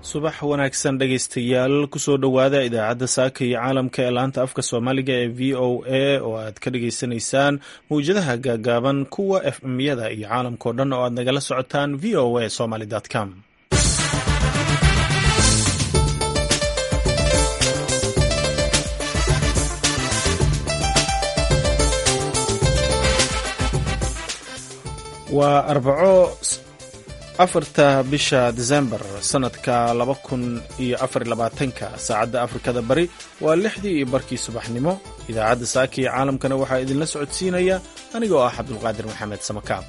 subax wanaagsan dhegaystayaal kusoo dhowaada idaacadda saaka iyo caalamka ee laanta afka soomaaliga ee v o a oo aad ka dhagaysanaysaan mawjadaha gaagaaban kuwa fm-yada iyo caalamkao dhan oo aad nagala socotaan v o a somaly com. waa arbaco 4 bisha December sanadka 2024 saacadda Afrikada Bari waa 6:00 subaxnimo. idaacadda saaka iyo caalamkana waxaa idinla socodsiinaya anigoo ah Cabdulqaadir Maxamed Samakaab.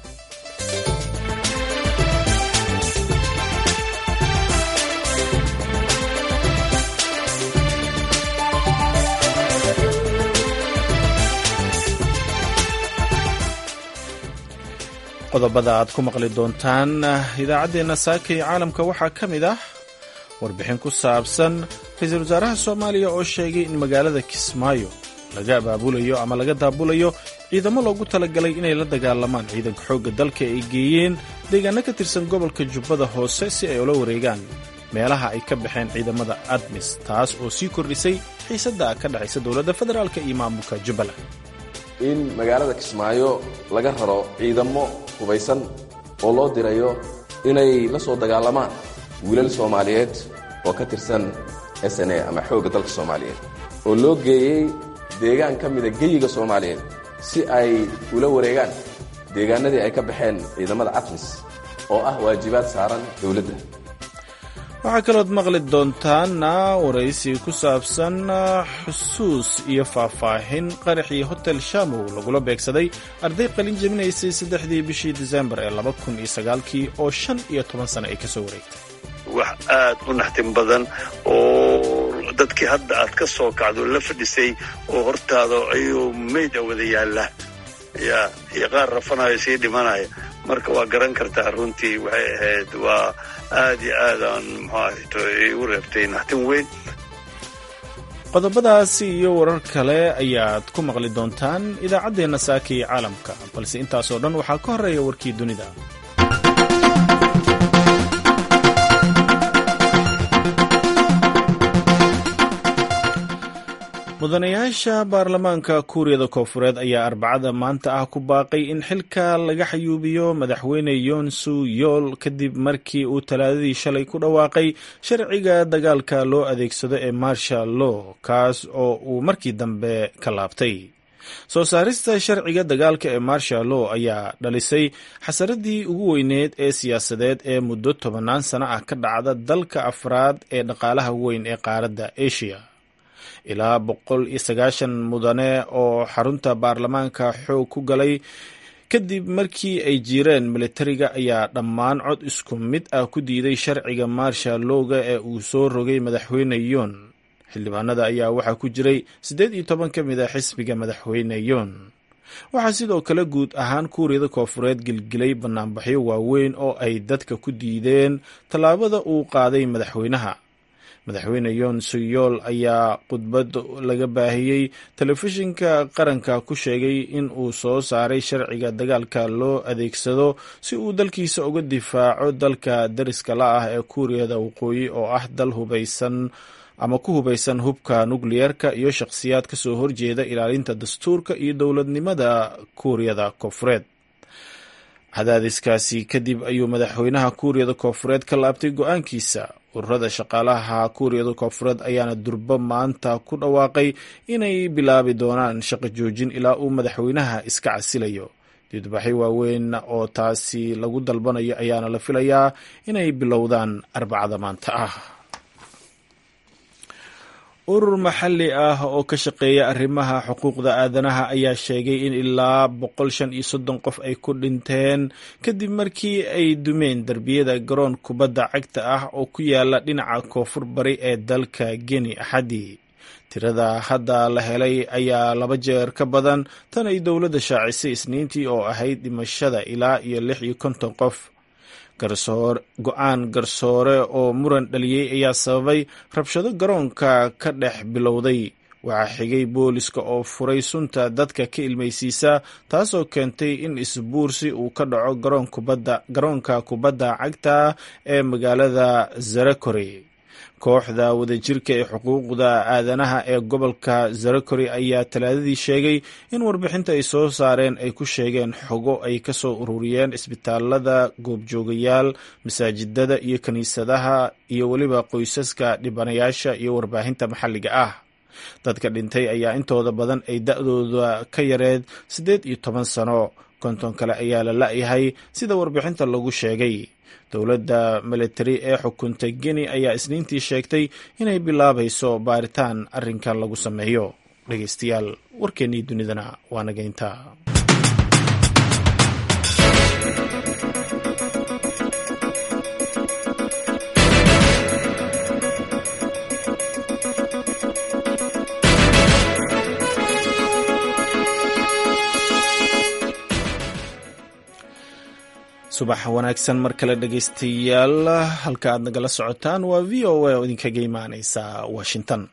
qodobada aad ku maqli doontaan idaacaddeenna saaka iyo caalamka waxaa ka mid ah warbixin ku saabsan ra-iisul wasaaraha Soomaaliya oo sheegay in magaalada Kismaayo laga abaabulayo ama laga daabulayo ciidamo loogu talagalay inay la dagaalamaan ciidanka xoogga dalka ay geeyeen deegaano ka tirsan gobolka Jubbada Hoose si ay ula wareegaan meelaha ay ka baxeen ciidamada ADMIS, taas oo sii kordhisay xiisadda ka dhacaysa dowladda federaalka iyo maamulka Jubbaland. in magaalada Kismaayo laga raro ciidamo hubaysan oo loo dirayo inay la soo dagaalamaan wiilal Soomaaliyeed oo ka tirsan SNA ama xoogga dalka Soomaaliyeed oo loo geeyay deegaan ka mid ah geyiga Soomaaliyeed si ay ula wareegaan deegaanadii ay ka baxeen ciidamada ADMIS oo ah waajibaad saaran dawladda. waxaa kalood maqli doontaan waraysi ku saabsan xusuus iyo faahfaahin qaraxii hotel Shamow lagula beegsaday arday qalin jebinaysay 3 bishii December ee 2009 oo 15 sano ay ka soo wareegtay. wax aad u naxtin badan oo dadkii hadda aad ka soo kacdo la fadhisay oo hortaada ayuu meyd wada yaala iyo qaar rafanayo sii dhimanaya. marka waa garan kartaa runtii waxay ahayd waa aad iyo aad aan u reebtay naxtin weyn. qodobadaasi iyo warar kale ayaad ku maqli doontaan idaacaddeenna saaka iyo caalamka, balse intaasoo dhan waxaa ka horreeya warkii dunida. mudanayaasha baarlamaanka kuuriyada koonfureed ayaa arbacada maanta ah ku baaqay in xilka laga xayuubiyo madaxweyne Yoon Suk Yeol kadib markii uu talaadadii shalay ku dhawaaqay sharciga dagaalka loo adeegsado ee martial law, kaas oo uu markii dambe ka laabtay. soo saarista sharciga dagaalka ee martial law ayaa dhalisay xasaradii ugu weyneed ee siyaasadeed ee muddo 10 sano ah ka dhacda dalka afraad ee dhaqaalaha weyn ee qaaradda Asia. ilaa 190 mudane oo xarunta baarlamaanka xoog ku galay kadib markii ay jireen militariga ayaa dhammaan cod isku mid ah ku diiday sharciga martial lawga ee uu soo rogay madaxweyne Yoon. xildhibaanada ayaa waxaa ku jiray 18 ka mid ah xisbiga madaxweyne Yoon. waxaa sidoo kale guud ahaan kuuriyada koonfureed gilgilay banaanbaxyo waaweyn oo ay dadka ku diideen tallaabada uu qaaday madaxweynaha. madaxweyne Yoon Suk Yeol ayaa khudbad laga baahiyey telefishinka qaranka ku sheegay in uu soo saaray sharciga dagaalka loo adeegsado si uu dalkiisa uga difaaco dalka dariska la ah ee kuuriyada waqooyi oo ah dal hubaysan ama ku hubaysan hubka nukliyeerka iyo shakhsiyaad ka soo horjeeda ilaalinta dastuurka iyo dowladnimada kuuriyada koonfureed. cadaadiskaasi kadib ayuu madaxweynaha kuuriyada koonfureed ka laabtay go'aankiisa. ururada shaqaalaha kuuriyada koonfureed ayaana durbo maanta ku dhawaaqay inay bilaabi doonaan shaqo joojin ilaa uu madaxweynaha iska casilayo. dibadbaxyo waaweyn oo taasi lagu dalbanayo ayaana la filayaa inay bilowdaan arbacada maanta ah. urur maxalli ah oo ka shaqeeya arrimaha xuquuqda aadanaha ayaa sheegay in ilaa 135 qof ay ku dhinteen kadib markii ay dumeen darbiyada garoon kubadda cagta ah oo ku yaala dhinaca koonfur bari ee dalka Guinea Axadii. tirada hadda la helay ayaa 2 jeer ka badan tan ay dowladda shaacisay Isniintii oo ahayd dhimashada ilaa 56 qof. go-aan garsoore oo muran dhaliyey ayaa sababay rabshado garoonka ka dhex bilowday. waxaa xigay booliska oo furay sunta dadka ka ilmaysiisa, taasoo keentay in isbuursi uu ka dhaco garoonka kubadda cagta ee magaalada Zarakore. kooxda wadajirka ee xuquuqda aadanaha ee gobolka zarakori ayaa talaadadii sheegay in warbixinta ay soo saareen ay ku sheegeen xogo ay ka soo ururiyeen isbitaalada, goobjoogayaal, masaajidada iyo kiniisadaha iyo weliba qoysaska dhibanayaasha iyo warbaahinta maxalliga ah. dadka dhintay ayaa intooda badan ay da-dooda ka yareed 18 sano, 50 kale ayaa la la-yahay sida warbixinta lagu sheegay. dowladda militari ee xukuntay Guinea ayaa isniintii sheegtay inay bilaabayso baaritaan arrinkan lagu sameeyo. dhegeystayaal, warkeennii dunidana waa nageynta. subax wanaagsan mar kale dhegeystayaal, halka aad nagala socotaan waa VOA oo idinkaga imaaneysa Washington.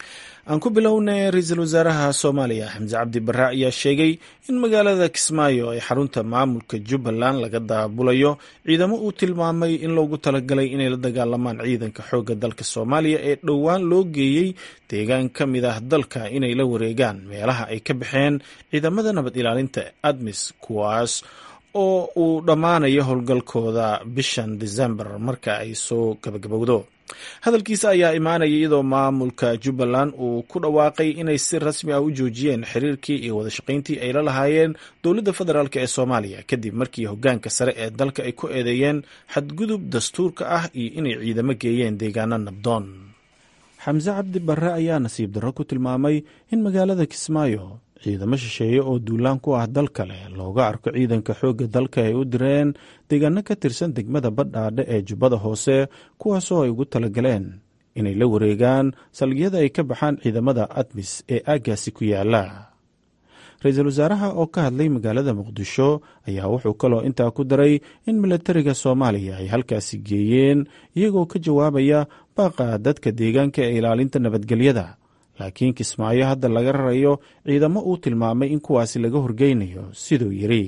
aan ku bilownay ra-iisul wasaaraha Soomaaliya Xamse Cabdi Barre ayaa sheegay in magaalada Kismaayo ay xarunta maamulka Jubbaland laga daabulayo ciidamo uu tilmaamay in loogu talagalay inay la dagaalamaan ciidanka xoogga dalka Soomaaliya ee dhowaan loo geeyey deegaan ka mid ah dalka inay la wareegaan meelaha ay ka baxeen ciidamada nabad ilaalinta ADMIS, kuwaas oo uu dhammaanayo howlgalkooda bishan December marka ay soo gabagabowdo. hadalkiisa ayaa imaanaya iyadoo maamulka Jubbaland uu ku dhawaaqay inay si rasmi ah u joojiyeen xiriirkii iyo wada shaqayntii ay la lahaayeen dowladda federaalk ee Soomaaliya kadib markii hoggaanka sare ee dalka ay ku eedeeyeen xadgudub dastuurka ah iyo inay ciidamo geeyeen deegaano nabdoon. Xamse Cabdi Barre ayaa nasiib darro ku tilmaamay in magaalada Kismaayo ciidamo shisheeye oo duulaan ku ah dal kale looga arko ciidanka xoogga dalka ay u direen deegaano ka tirsan degmada Badhaadhe ee Jubbada Hoose, kuwaasoo ay ugu talagaleen inay la wareegaan saldhigyada ay ka baxaan ciidamada ADMIS ee aaggaasi ku yaala. ra-iisul wasaaraha oo ka hadlay magaalada Muqdisho ayaa wuxuu kaloo intaa ku daray in militariga Soomaaliya ay halkaasi geeyeen iyagoo ka jawaabaya baaqa dadka deegaanka ee ilaalinta nabadgelyada, laakiin Kismaayo hadda laga rarayo ciidamo uu tilmaamay in kuwaasi laga horgeynayo siduu yiri.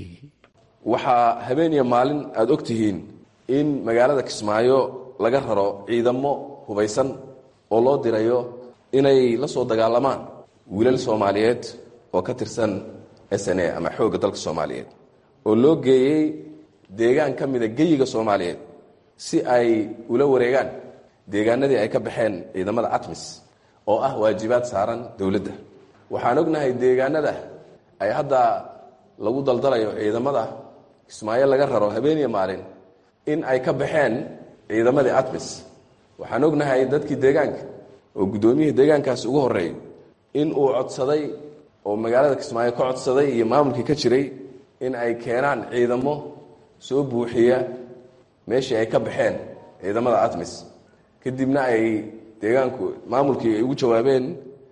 waxaa habeen iyo maalin aad og tihiin in magaalada Kismaayo laga raro ciidamo hubaysan oo loo dirayo inay la soo dagaalamaan wiilal Soomaaliyeed oo ka tirsan SNA ama xoogga dalka Soomaaliyeed oo loo geeyey deegaan ka mid ah geyiga Soomaaliyeed si ay ula wareegaan deegaanadii ay ka baxeen ciidamada ADMIS oo ah waajibaad saaran dowladda. waxaan ognahay deegaanada ay hadda lagu daldalayo ciidamada Kismaayo laga raro habeen iyo maalin in ay ka baxeen ciidamadii ADMIS. waxaan ognahay dadkii deegaanka oo guddoomiyihii deegaankaas ugu horeeyay in uu codsaday oo magaalada Kismaayo ka codsaday iyo maamulkii ka jiray in ay keenaan ciidamo soo buuxiya meeshii ay ka baxeen ciidamada ADMIS. kadibna ay deegaanku maamulkii ay ugu jawaabeen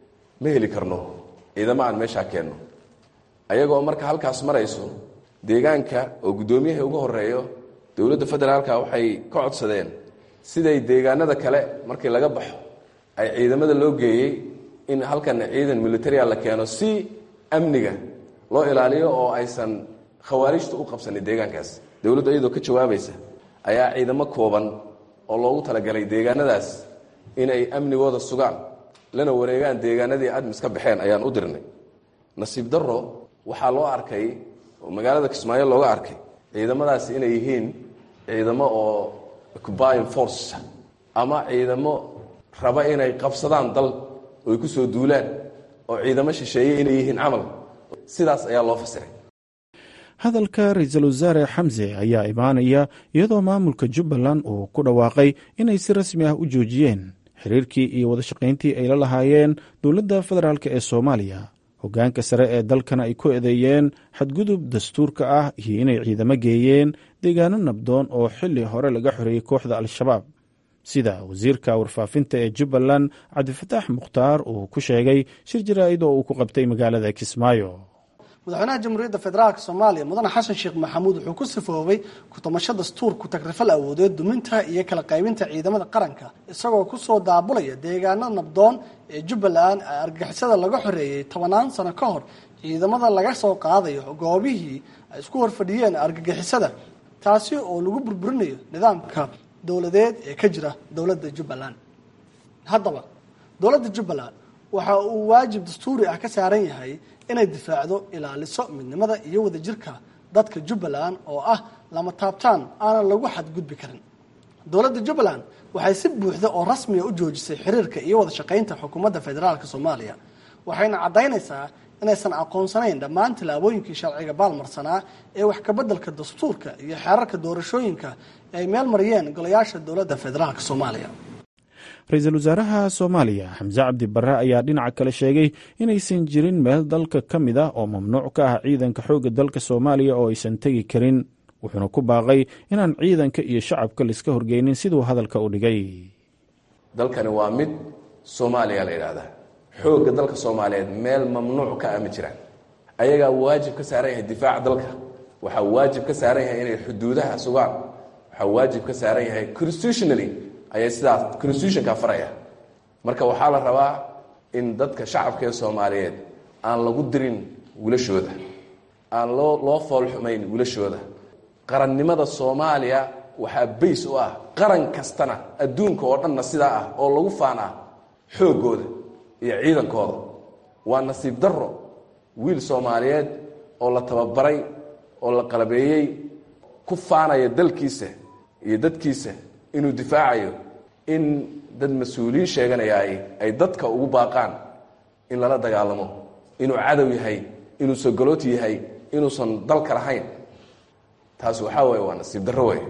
ma heli karno ciidamo aan meesha keenno. ayagoo marka halkaas marayso deegaanka oo guddoomiyaha ugu horeeyo dowladda federaalka waxay ka codsadeen siday deegaanada kale markii laga baxo ay ciidamada loo geeyey in halkan ciidan military la keeno si amniga loo ilaaliyo oo aysan khawaarijtu u qabsanin deegaankaas. dowladda iyadoo ka jawaabaysa ayaa ciidamo kooban oo loogu talagalay deegaanadaas inay amnigooda sugaan lana wareegaan deegaanadii ADMIS ka baxeen ayaan u dirnay. nasiib darro waxaa loo arkay oo magaalada Kismaayo looga arkay ciidamadaasi inay yihiin ciidamo oo occupying force ama ciidamo raba inay qabsadaan dal oo ay ku soo duulaan oo ciidamo shisheeye inay yihiin camal. sidaas ayaa loo fasiray. hadalka ra-iisul wasaare Xamse ayaa imaanaya iyadoo maamulka Jubbaland uu ku dhawaaqay inay si rasmi ah u joojiyeen xiriirkii iyo wada shaqayntii ay la lahaayeen dowladda federaalk ee Soomaaliya. hoggaanka sare ee dalkana ay ku eedeeyeen xadgudub dastuurka ah iyo inay ciidamo geeyeen deegaano nabdoon oo xilli hore laga xoreeyey kooxda Al-Shabaab, sida wasiirka warfaafinta ee Jubbaland Cabdifataax Mukhtaar uu ku sheegay shir jaraa'id oo uu ku qabtay magaalada Kismaayo. madaxweynaha jamhuuriyadda federaalka Soomaaliya mudane Xasan Sheekh Maxamuud wuxuu ku sifoobay ku tamasho dastuur ku tagrifal awoodeed duminta iyo kala qaybinta ciidamada qaranka isagoo ku soo daabulaya deegaanada nabdoon ee Jubbaland argagixisada laga xoreeyay 10 sano ka hor. ciidamada laga soo qaadayo goobihii ay isku horfadhiyeen argagixisada, taasi oo lagu burburinayo nidaamka dowladeed ee ka jira dowladda Jubbaland. haddaba dowladda jubbaland waxa uu waajib dastuuri ah ka saaran yahay inay difaacdo ilaaliso midnimada iyo wadajirka dadka jubbaland oo ah lama taabtaan aanan lagu xadgudbi karin. dowladda jubbaland waxay si buuxda oo rasmiya u joojisay xiriirka iyo wada shaqaynta xukuumadda federaalk Soomaaliya, waxayna caddaynaysaa inaysan aqoonsanayn dhammaan tallaabooyinkii sharciga baalmarsanaa ee wax ka beddelka dastuurka iyo xeerarka doorashooyinka ay meel mariyeen golayaasha dowladda federaalk Soomaaliya. ra-iisul wasaaraha Soomaaliya Xamse Cabdi Barre ayaa dhinaca kale sheegay inaysan jirin meel dalka ka mid ah oo mamnuuc ka ah ciidanka xoogga dalka Soomaaliya oo aysan tegi karin, wuxuuna ku baaqay inaan ciidanka iyo shacabka la iska horgeynin siduu hadalka u dhigay. dalkani waa mid Soomaaliya la yiraahdaa, xoogga dalka Soomaaliyeed meel mamnuuc ka ah ma jiraan. ayagaa waajib ka saaran yahay difaaca dalka, waxaa waajib ka saaran yahay inay xuduudaha sugaan, waxaa waajib ka saaran yahay constitutionally ayay sidaas constitutionka faraya. marka waxaa la rabaa in dadka shacabka ee Soomaaliyeed aan lagu dirin wilashooda, aan loo foolxumayn wilashooda. qarannimada Soomaaliya waxaa bays u ah qaran kastana adduunka oo dhanna sidaa ah oo lagu faanaa xoogooda iyo ciidankooda. waa nasiib darro wiil Soomaaliyeed oo la tababaray oo la qalabeeyey ku faanaya dalkiisa iyo dadkiisa inuu difaacayo, in dad mas-uuliyiin sheeganaya ay dadka ugu baaqaan in lala dagaalamo, inuu cadow yahay, inuu sogolooti yahay, inuusan dalka lahayn. taas waxaa weeye waa nasiib darro wey,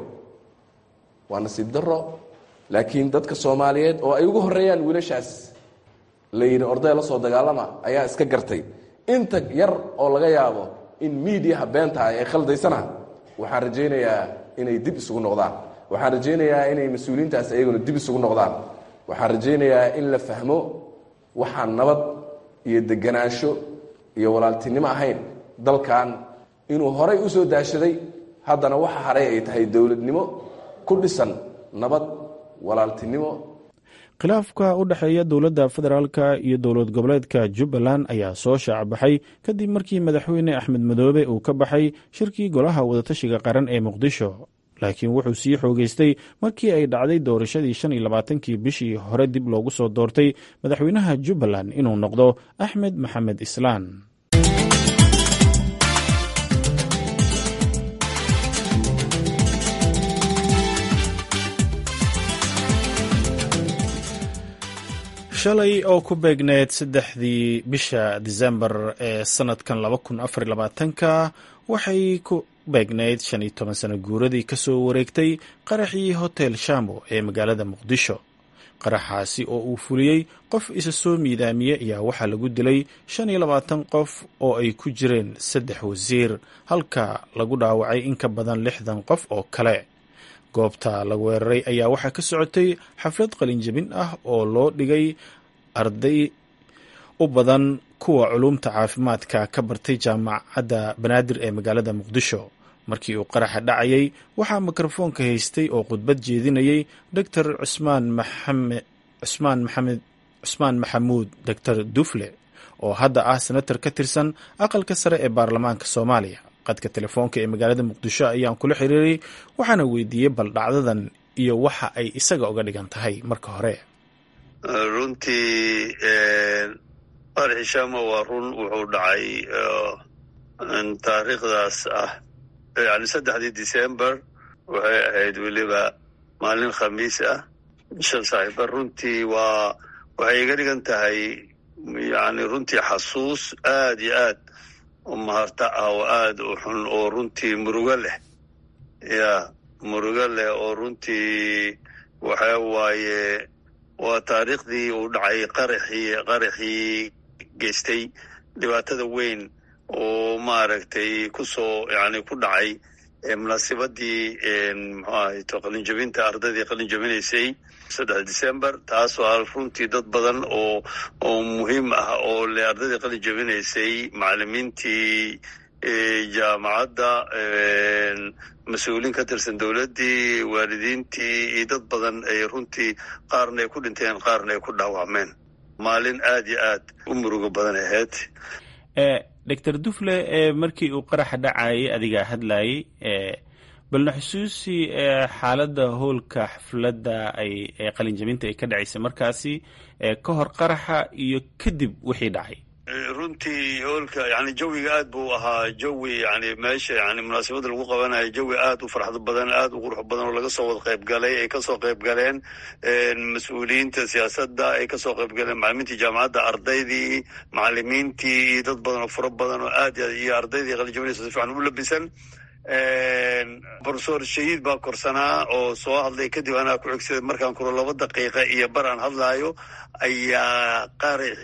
waa nasiib darro. laakiin dadka Soomaaliyeed oo ay ugu horeeyaan wiilashaas la yidhi orday la soo dagaalama ayaa iska gartay. inta yar oo laga yaabo in miidiyaha beenta ay khaldaysana waxaan rajaynayaa inay dib isugu noqdaan, waxaan rajaynayaa inay mas-uuliyiintaas ayaguna dib isugu noqdaan. waxaan rajaynayaa in la fahmo waxaan nabad iyo deganaansho iyo walaaltinimo ahayn dalkan inuu horay u soo daashaday, haddana waxa haray ay tahay dowladnimo ku dhisan nabad, walaaltinimo. khilaafka u dhexeeya dowladda federaalka iyo dowlad goboleedka Jubbaland ayaa soo shaacbaxay kadib markii madaxweyne Axmed Madoobe uu ka baxay shirkii golaha wadatashiga qaran ee Muqdisho, laakiin wuxuu sii xoogeystay markii ay dhacday doorashadii 25kii bishii hore dib loogu soo doortay madaxweynaha Jubbaland inuu noqdo Axmed Maxamed Islaan. shalay oo ku beegneed 3 bisha Disembar ee sanadkan 2024 waxay ku beegneyd 15 sano guuradii ka soo wareegtay qaraxii Hotel Shambo ee magaalada Muqdisho. qaraxaasi oo uu fuliyey qof isa soo miidaamiye ayaa waxaa lagu dilay 25 qof oo ay ku jireen 3 wasiir, halka lagu dhaawacay in ka badan 60 qof oo kale. goobta lagu weeraray ayaa waxaa ka socotay xaflad qalinjabin ah oo loo dhigay arday u badan kuwa culumta caafimaadka ka bartay jaamacadda Banaadir ee magaalada Muqdisho. markii uu qaraxa dhacayay waxaa mikrofoonka haystay oo khudbad jeedinayay Dr. Cusmaan Maxamuud Dr. Dufle oo hadda ah senator ka tirsan aqalka sare ee baarlamaanka Soomaaliya. qadka telefoonka ee magaalada Muqdisho ayaan kula xiriiray, waxaana weydiiyey bal dhacdadan iyo waxa ay isaga uga dhigan tahay. marka hore runtii qaraxii Shamo waa run wuxuu dhacay taariikhdaas ah yani 3 December, waxay ahayd weliba maalin khamiis ah. saaxiiba runtii waxay iga dhigan tahay yani runtii xasuus aad iyo aad maharta ah oo aad u xun oo runtii murugo leh oo runtii waxa waaye waa taariikhdii uu dhacay qaraxii geystay dhibaatada weyn oo maaragtay kusoo yani ku dhacay munaasabadii muxuu ahay qalinjabinta ardaydii qalinjabinaysay 3 December. taasoo ah runtii dad badan oo muhiim ah oo le ardaydii qalinjabinaysay, macallimiintii jaamacadda, mas-uuliin ka tirsan dowladdii, waalidiintii iyo dad badan ay runtii qaarna ay ku dhinteen qaarna ay ku dhaawacmeen. maalin aad iyo aad u murugo badan ahayd. Dr. Dufle, markii uu qaraxa dhacayay adiga hadlayay, balna xusuusi xaaladda howlka xafladda ee qalinjabinta ay ka dhacaysay markaasi ka hor qaraxa iyo kadib wixii dhacay. runtii howlka yani jawiga aad buu ahaa jawi yani meesha yani munaasabada lagu qabanayo jawi aad u farxad badan aad u qurux badan oo laga soo wada qayb galay ay kasoo qayb galeen mas-uuliyiinta siyaasadda ay kasoo qayb galeen macalimiintii jaamacadda ardaydii macalimiintii iyo dad badan oo fara badan oo aad iyo ardaydii qalinjabinaysa si fiican u labisan. professor shahiid baa korsanaa oo soo hadlay kadib anaa ku xigsaday markaan kuro 2 daqiiqa iyo bar aan hadlaayo ayaa qarax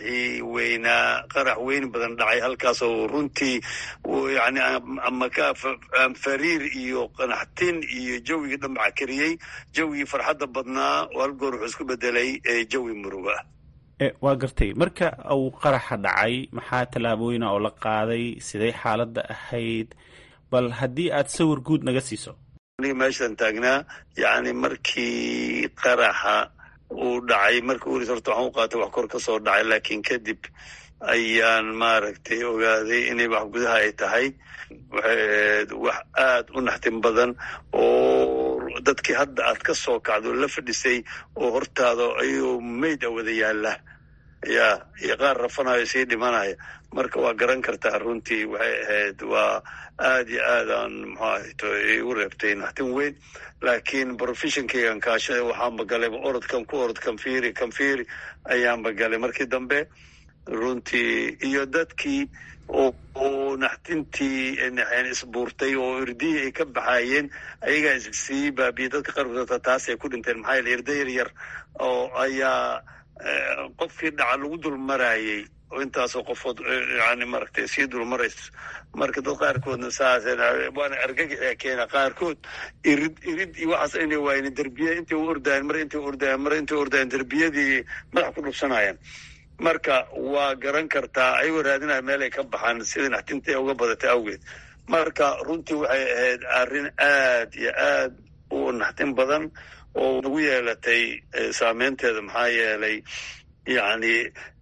weyn badan dhacay halkaas oo runtii yani ama fariir iyo qanaxtin iyo jawigii dhambaca kariyey jawigii farxadda badnaa oo hal goor wuxuu isku bedelay jawi muruga. waa gartay marka uu qaraxa dhacay maxaa tallaabooyina oo la qaaday siday xaaladda ahayd bal haddii aad sawir guud naga siiso. aniga meeshaan taagnaa yani markii qaraxa uu dhacay markii uris horta waxaan u qaatay wax kor ka soo dhacay laakiin kadib ayaan maaragtay ogaaday inay wax gudaha ay tahay. waxay ahayd wax aad u naxtin badan oo dadkii hadda aad ka soo kacdo la fadhisay oo hortaada ayuu mayd wada yaalla iyo qaar rafanayo sii dhimanaya marka waa garan kartaa runtii waxay ahayd waa aad iyo aadaan muxuu ahayto igu reebtay naxtin weyn laakiin professionkaygan kaashaday waxaanba galayba orodkan fiiri ayaanba galay markii dambe runtii iyo dadkii oo naxtintii isbuurtay oo irdihii ay ka baxaayeen ayagaa sii baabiyey dadka qaarkood taas ay ku dhinteen maxaa yeele irda yar oo ayaa qofkii dhaca lagu dul marayey oo intaasoo qofood yani maaragtay sii dul marayso marka dad qaarkoodna saas waana argagaxia keena qaarkood irid iyo waxaas inay waayeen derbiya intay u ordayeen mar intay ordayeen derbiyadii madax ku dhubsanayaan marka waa garan kartaa ayagoo raadinaya meel ay ka baxaan sida naxtinta ay uga badatay awgeed marka runtii waxay ahayd arrin aad iyo aad u naxtin badan oo nagu yeelatay saameynteeda maxaa yeelay yani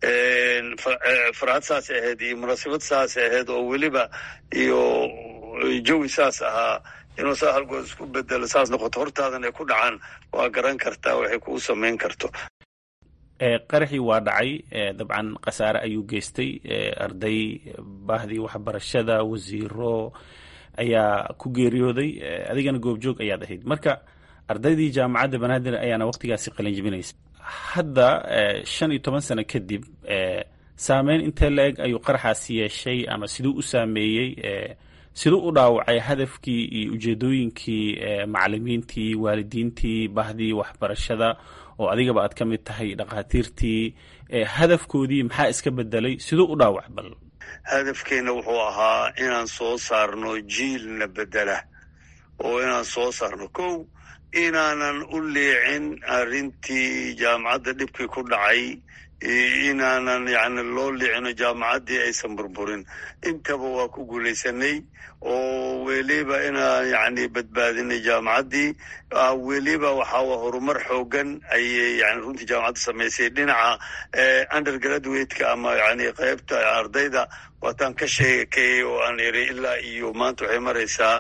farxad saas ahayd iyo munaasabad saas ahayd oo weliba iyo jawi saas ahaa inuu saa halgood isku bedelo saas noqoto hortaadan ay ku dhacaan waa garan kartaa waxay kuu samayn karto. qaraxii waa dhacay dabcan khasaare ayuu geystay arday baahdii waxbarashada wasiiro ayaa ku geeriyooday adigana goobjoog ayaad ahayd marka ardaydii jaamacadda banaadir ayaana waqtigaasi qalinjabinaysa hadda 15 sano kadib saameyn intee la-eg ayuu qaraxaasi yeeshay ama siduu u saameeyey siduu u dhaawacay hadafkii iyo ujeedooyinkii macalimiintii waalidiintii bahdii waxbarashada oo adigaba aad ka mid tahay dhakhaatiirtii hadafkoodii maxaa iska bedelay siduu u dhaawac bal. hadafkeena wuxuu ahaa inaan soo saarno jiilna bedela oo inaan soo saarno kow inaanan u leecin arrintii jaamacadda dhibkii ku dhacay inaanan yani loo leecino jaamacaddii aysan burburin intaba waa ku guulaysanay oo weliba inaan yani badbaadinay jaamacaddii weliba waxaa horumar xoogan ayay yani runtii jaamacadda samaysay dhinaca undergraduate-ka ama yani qaybta ardayda waataan ka sheekayay oo aan iri ilaa iyo maanta waxay maraysaa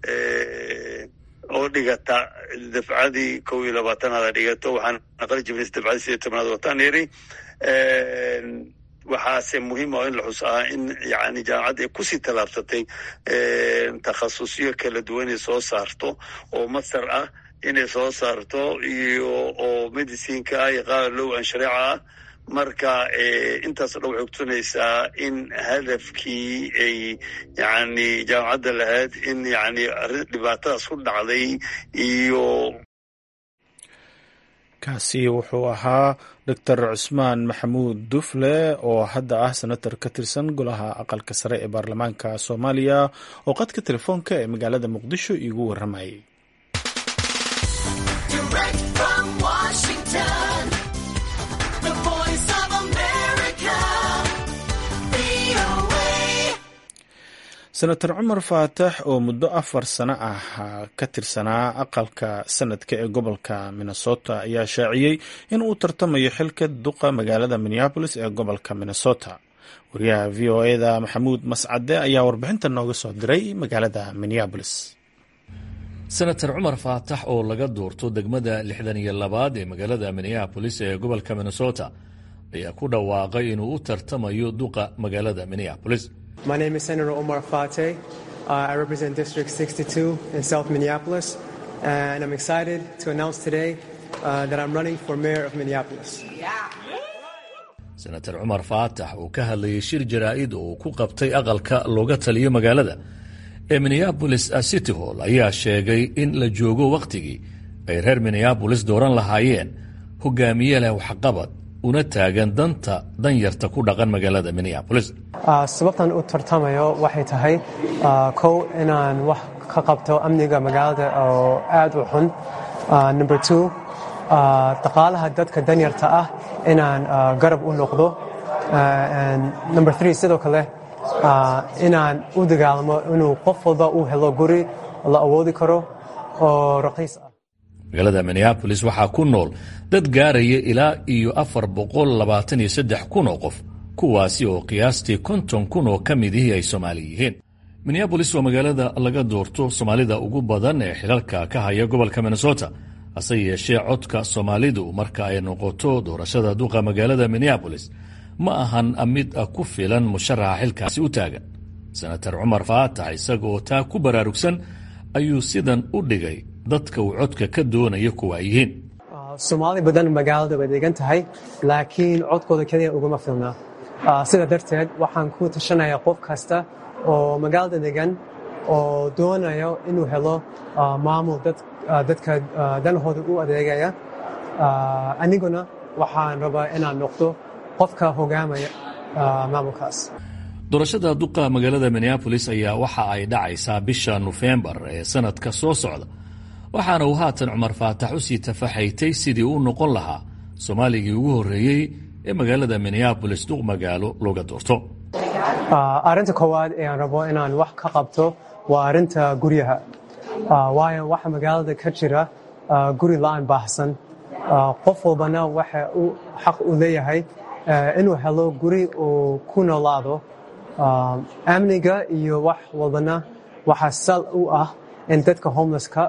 oo dhigata dafcadii 21aad dhigato waxaan aqal jibris dafcadii 18aad wataan iri waxaase muhiim oo in la xus ah in yani jaamacadda ay kusii tallaabsatay takhasusyo kala duwan ay soo saarto oo master ah inay soo saarto iyo oo medicineka ah iyo qaar low an shareeca ah marka intaas dhan waxay kutusinaysaa in hadafkii ay yani jaamacadda lahayd in yani dhibaatadaas ku dhacday iyo kaasi wuxuu ahaa doctor cusmaan maxamuud dufle oo hadda ah senator ka tirsan golaha aqalka sare ee baarlamaanka soomaaliya oo qadka telefoonka ee magaalada muqdisho iigu warramayay. senator cumar faatax oo muddo 4 sano ah ka tirsanaa aqalka sanadka ee gobolka minnesota ayaa shaaciyey in uu tartamayo xilka duqa magaalada minneapolis ee gobolka minnesota. wariyaha v o e-da maxamuud mascade ayaa warbixinta nooga soo diray magaalada minneapolis. senator cumar faatax oo laga doorto degmada 62 ee magaalada Minneapolis ee gobolka Minnesota ayaa ku dhawaaqay inuu u tartamayo duqa magaalada Minneapolis. My name is Senator Omar Fateh. I represent District 62 in South Minneapolis, and I'm excited to announce today that I'm running for mayor of Minneapolis. Senator Umar Faatax oo ka hadlayay shir jaraa'id oo ku qabtay aqalka looga taliyo magaalada ee Minneapolis City Hall ayaa sheegay in la joogo waqtigii ay reer Minneapolis dooran lahaayeen hogaamiye leh waxqabad una taagan danta danyarta ku dhaqan magaalada Minneapolis. Sababtan u tartamayo waxay tahay kow inaan wax ka qabto amniga magaalada oo aad u xun. Number 2 dhaqaalaha dadka danyarta ah inaan garab u noqdo. And number 3 sidoo kale inaan u dagaalamo inuu qof walba u helo guri la awoodi karo oo raqiis ah. magaalada Minneapolis waxaa ku nool dad gaaraya ilaa iyo 423,000 oo qof, kuwaasi oo qiyaastii 50,000 oo ka mid ay Soomaali yihiin. Minneapolis waa magaalada laga doorto Soomaalida ugu badan ee xilalka ka haya gobolka Minnesota, hase yeeshee codka Soomaalidu marka ay noqoto doorashada duqa magaalada Minneapolis ma ahan mid ku filan musharaxa xilkaasi u taagan. Senator Umar Faatax isagoo taa ku baraarugsan ayuu sidan u dhigay dadka uu codka ka doonayo kuwa yihiin. Soomaali badan magaalada way degan tahay, laakiin codkooda kaliya uguma filna. Sida darteed waxaan ku tashanayaa qof kasta oo magaalada degan oo doonayo inuu helo maamul dadka danahooda u adeegaya. Aniguna waxaan rabaa inaan noqdo qofka hogaamaya maamulkaas. doorashada duqa magaalada Minneapolis ayaa waxa ay dhacaysaa bisha November ee sanadka soo socda, waxaana uu haatan Umar Faatax u sii tafaxaytay sidii uu noqon lahaa Soomaaligii ugu horeeyay ee magaalada Minneapolis duq magaalo looga doorto. Arrinta koowaad ee aan rabo inaan wax ka qabto waa arrinta guryaha. Waayo waxa magaalada ka jira guri la'aan baahsan. Qof walbana waxa uu xaq u leeyahay inuu helo guri oo ku noolaado. Amniga iyo wax walbana waxa sal u ah in dadka homelesska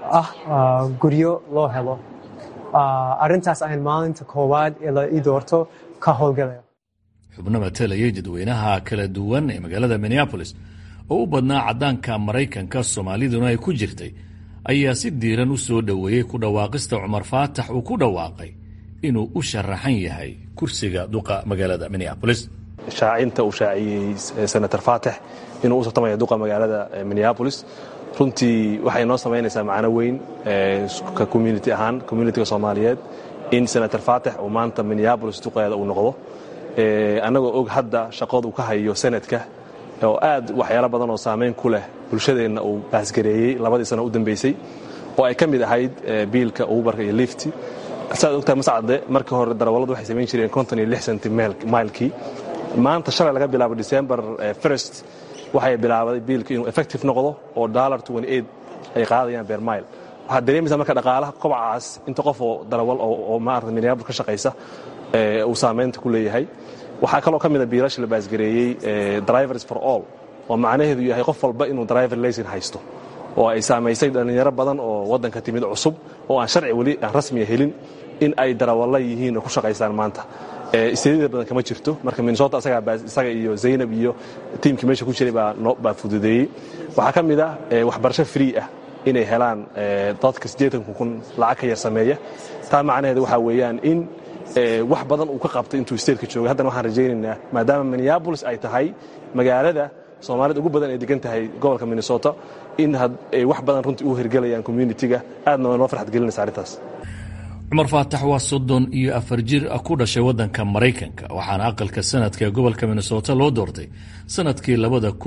guryo loo helo. Arrintaas ayaan maalinta koowaad ee la ii doorto ka howlgalaya. xubno matalayay dadweynaha kala duwan ee magaalada Minneapolis oo u badnaa caddaanka Maraykanka, Soomaaliduna ay ku jirtay, ayaa si diiran u soo dhoweeyey ku dhawaaqista Umar Faatax uu ku dhawaaqay inuu u sharaxan yahay kursiga duqa magaalada Minneapolis. shaacinta uu shaaciyey Senator Faatax inuu u tartamayo duqa magaalada Minneapolis runtii waxay noo samaynaysaa macno weyn ka community ahaan communityga Soomaaliyeed in Senator Faatax uu maanta Minneapolis duqeeda uu noqdo. Anagoo og hadda shaqadu ka hayo sanadka oo aad waxyaalo badan oo saameyn ku leh bulshadeena uu baasgareeyay 2 sano u dambeysay oo ay ka mid ahayd biilka Uberka iyo Lyft. saad ogtahay mas'aade markii hore darawaladu waxay sameyn jireen 56 cent mailkii. maanta shalay laga bilaabo December 1st waxay bilaabay biilka inuu effective noqdo oo $28 ay qaadayaan per mile. waxaa dareemaysaa marka dhaqaalaha kobacaas inta qof oo darawal oo maarta Minneapolis ka shaqaysa uu saameynta ku leeyahay. waxaa kaloo ka mid ah biilasha la baasgareeyay drivers for all oo macnaheedu yahay qof walba inuu driver license haysto oo ay saameysay dhalinyaro badan oo wadanka timid cusub oo aan sharci wali aan rasmi helin in ay darawalla yihiin oo ku shaqaystaan maanta. Isticmaalada badan kama jirto marka Minnesota isaga iyo Zainab iyo teamkii meesha ku jiray baa fududeeyay. waxaa ka mid ah waxbarasho free ah inay helaan dadka 80,000 lacag ka yar sameeya. taa macnaheedu waxa weeyaan in wax badan uu ka qabtay intuu state-ka joogay. haddana waxaan rajaynaynaa maadaama Minneapolis ay tahay magaalada Soomaalida ugu badan ee degan tahay gobolka Minnesota in wax badan runtii u hirgelayaan community-ga. aadna noo farxad gelinaysa arrintaas. Umar Faatax waa 34 jir ku dhashay wadanka Maraykanka, waxaana aqalka sanadka ee gobolka Minnesota loo doortay sanadkii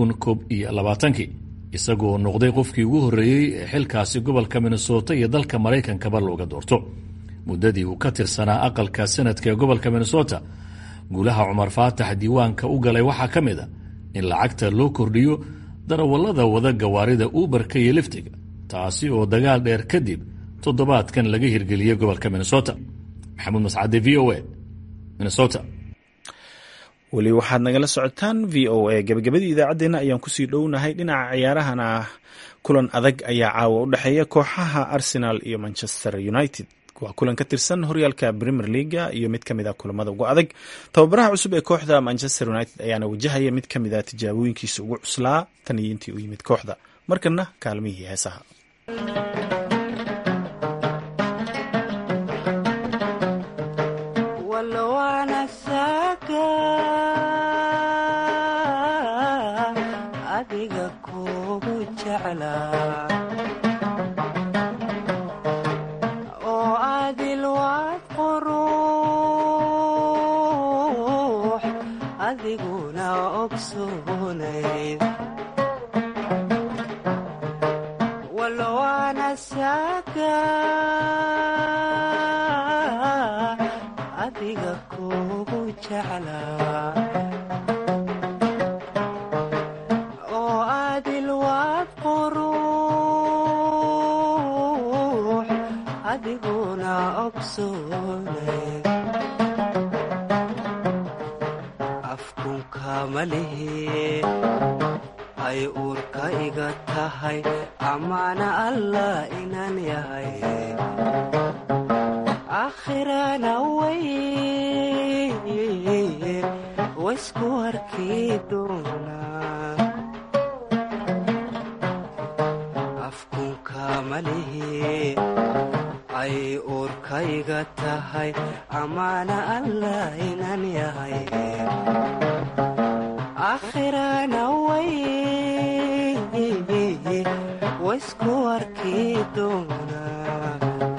2021 isagoo noqday qofkii ugu horeeyay ee xilkaasi gobolka Minnesota iyo dalka Maraykankaba looga doorto. muddadii uu ka tirsanaa aqalka sanadka ee gobolka Minnesota, guulaha Umar Faatax diiwaanka u galay waxaa ka mid ah in lacagta loo kordhiyo darawallada wada gawaarida Uberka iyo Lyftiga, taasi oo dagaal dheer kadib toddobaadkan laga hirgeliyay gobolka Minnesota. Maxamuud Mascade, VOA, Minnesota. weli waxaad nagala socotaan v o a gabagabadii idaacaddeenna ayaan kusii dhownahay dhinaca ciyaarahana kulan adag ayaa caawa u dhexeeya kooxaha Arsenal iyo Manchester United. waa kulan ka tirsan horyaalka Premier League iyo mid kamid ah kulamada ugu adag. tababaraha cusub ee kooxda Manchester United ayaana wajahaya mid kamid ah tijaabooyinkiisa ugu cuslaa tan iyo intii uu yimid kooxda. markana kaalmihii heesaha. ay uurka iga tahay amaana allah inaan yahay aakhirana waysku arki doonaa afkunka malihi ay uurka iga tahay amaana allah inaan yahay aakhirana waysku arki doonaa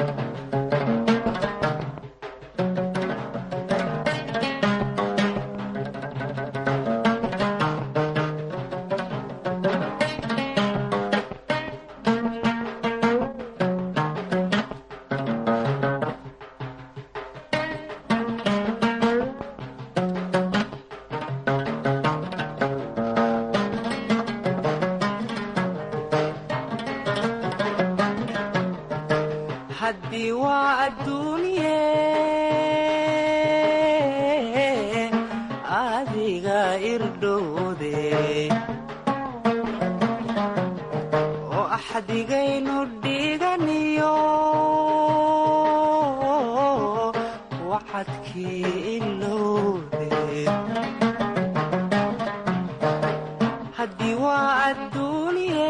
haddii waa adduunye adiga irdhowde oo axdigaynu dhiganiyo waxadkii ilowde haddii waa adduunye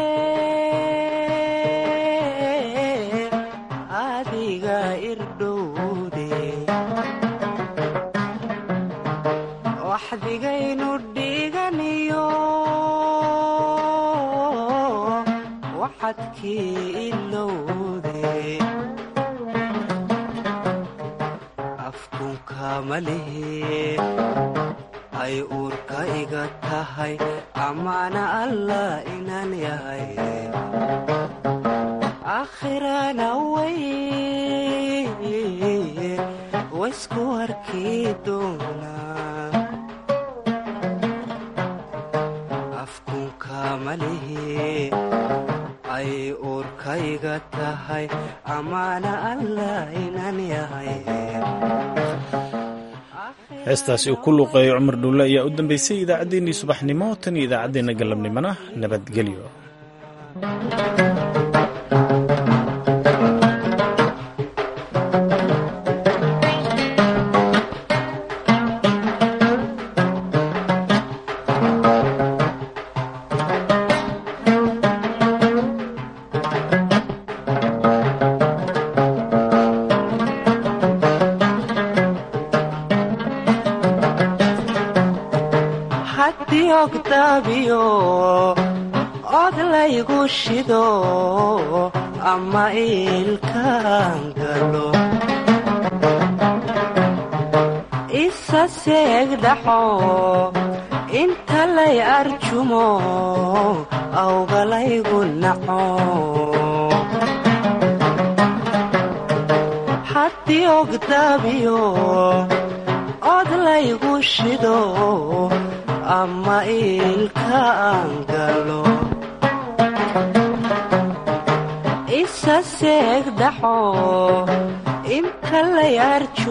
waxdigaynu dhiganiyo waxadkii ilowde afkunka malihi ay uurka iga tahay amaana allah inaan yahay aakhirana waysku arki doonaa afkunka malihi ay uurka iga tahay amaana allah inaan yahay heestaasi uu ku luuqeeyo cumar dhuulle ayaa u dambeysay idaacaddeenii subaxnimo tan iyo idaacaddeenna galabnimona nabadgelyo. od laygu shido ama ilkaan galo isa seegdhaxo inta lay arjumo awgalaygu naco haddii ogdaabiyo od laygu shido ama ilkaan galo isa seegdhaxo inta lay